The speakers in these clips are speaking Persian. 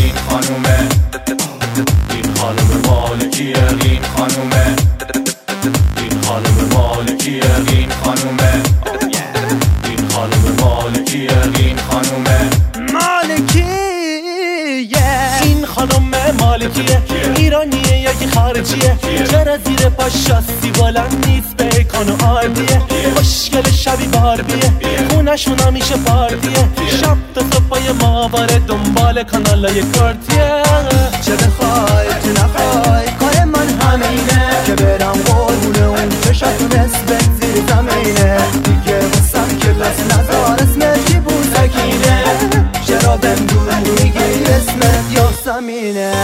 این خانومه، این خانوم مالکیه، این خانومه، این خانوم مالکیه، این خانومه، این خانوم مالکیه، این خانومه مالکیه. این خانوم مالکیه، ایرانیه یکی خارجیه، چرا زیر پاش شاسی بلند نیست، بیکان و آردیه، خوشگل شبیه باربیه، خونشون همیشه پارتیه، شب تا صبحای ماهواره دنبال کانالای کارتیه. چه بخوای چه نخوای کار من همینه، که برم قربونه اون چشاتون اسمت زیر زمینه، دیگه واسم کلاس نزار اسمت چی بوزکینه، چرا بهم دور میگی اسمت یاسمینه.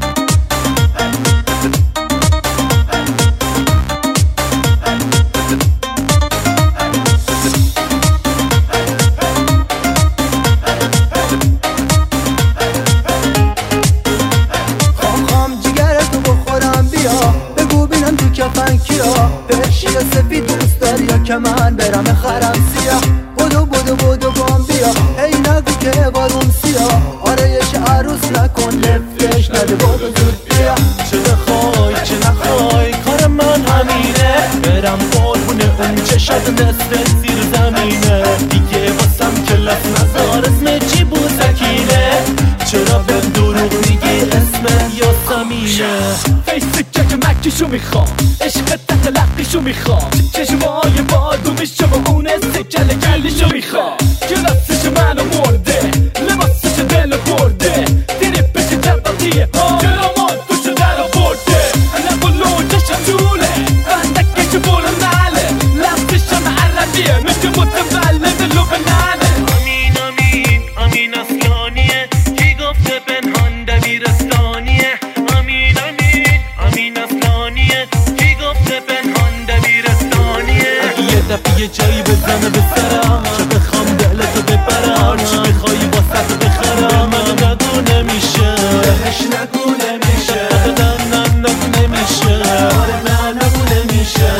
کفن کیا بهشی سفید دوست داری یا که من برم خرم سیاه، بودو بودو بودو بام بیا، هی نگو که بارون سیاه، آرایش عروس نکن لفتش نده بودو زود بیا. چه بخوای چه نخوای کار من همینه، برم قربونه اون چشات نصف زیر زمینه، دیگه واسم کلاس نزار اسم چی بوزکینه، چرا بهم دروغ میگی اسم یاسمینه. فیس که مکیشو میخوام، عشق تتلقیشو میخوام، چشمای بادومیش با اون سکل گلیشو میخوام، کلاسش منو مرده، لباسش دلو برده، تریپش جباتیه کلامان توشو در برده، نبولو چشم طوله بندکش برو نله، لفتشم عربیه مثل متولد لبنانه. امین امین امین اسلانیه، کی گفته پنهان دبیرستانیه، امین امین امین اسلانیه، کی گفته پنهان دبیرستانیه. اگه یه دفعه یه جایی بزنه به سرم، چه بخوام دلتو ببرم، چی بخوای واسه بخرم، من نگو نمیشه بهش نگو نمیشه، نگو نمیشه، آره نه نگو نمیشه.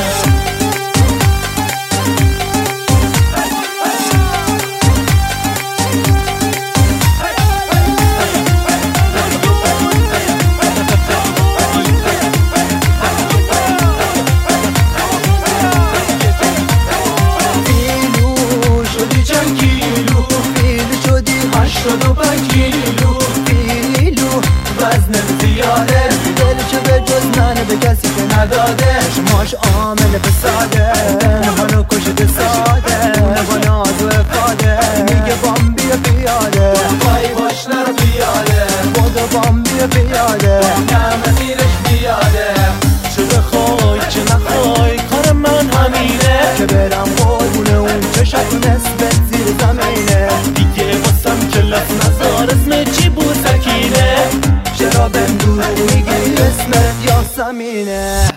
شد و 5 کیلو فیلو وزن زیاده، دل که به جز منه به کسی که نداده، شماش عامل فساده، نهانو کشده ساده، نگاه ناز و افاده، میگه بام بیا پیاده، پایی باش نرو پیاده، بودو بام بیا پیاده، نه مسیرش بیاده. چه بخوای چه نخوای کار من همینه، که برم قربونه اون چشاتون اسمت زیر زمینه، دیگه واسم کلاس نزار اسم چی بوزکینه، چرا بهم دروغ میگی اسمت یاسمینه.